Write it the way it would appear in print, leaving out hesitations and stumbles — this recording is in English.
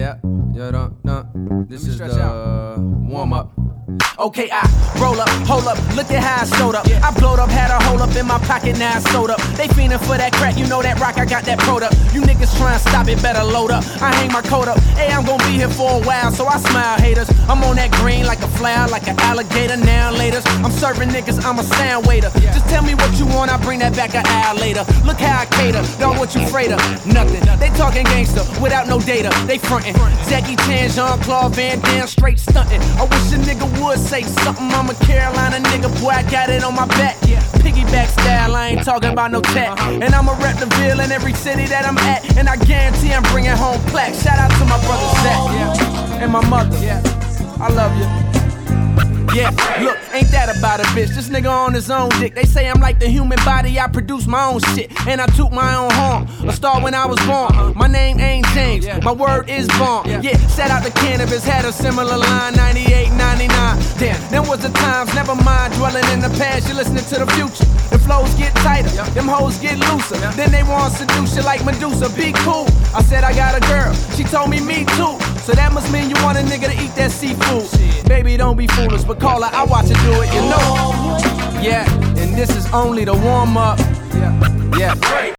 Yeah, this is the warm up. Okay, I roll up, hold up, look at how I showed up. I blowed up, had a hole up in my pocket, now I sewed up. They fiendin' for that crack, you know that rock, I got that product. You niggas tryin' to stop it, better load up. I hang my coat up, hey, I'm gon' be here for a while, so I smile, haters. I'm on that green like a flower, like an alligator, now laters. I'm serving niggas, I'm a sound waiter. Just tell me what you want, I bring that back an hour later. Look how I cater, dog, what you afraid of? Nothing, they talking gangster without no data, they frontin'. Jackie Chan, Jean-Claude Van Damme, straight stuntin'. I wish a nigga would say something, I'm a Carolina nigga, boy, I got it on my back. Piggyback style, I ain't talking about no tech. And I'ma rep the Ville in every city that I'm at. And I guarantee I'm bringing home plaques. Shout out to my brother Zach, and my mother, I love you. Yeah, look, ain't that about a bitch? This nigga on his own dick. They say I'm like the human body, I produce my own shit. And I toot my own horn, a star when I was born. My name ain't James, my word is bomb. Yeah, shout out to Cannabis, had a similar line, 98, 99. Damn, there was the times, never mind dwelling in the past. You're listening to the future. The flows get tighter, them hoes get looser. Then they want to seduce you like Medusa, be cool. I said I got a girl, she told me too. So that must mean you want a nigga to eat that seafood. Baby, don't be foolish, but call her, I watch her do it, you know. Yeah, and this is only the warm up. Yeah.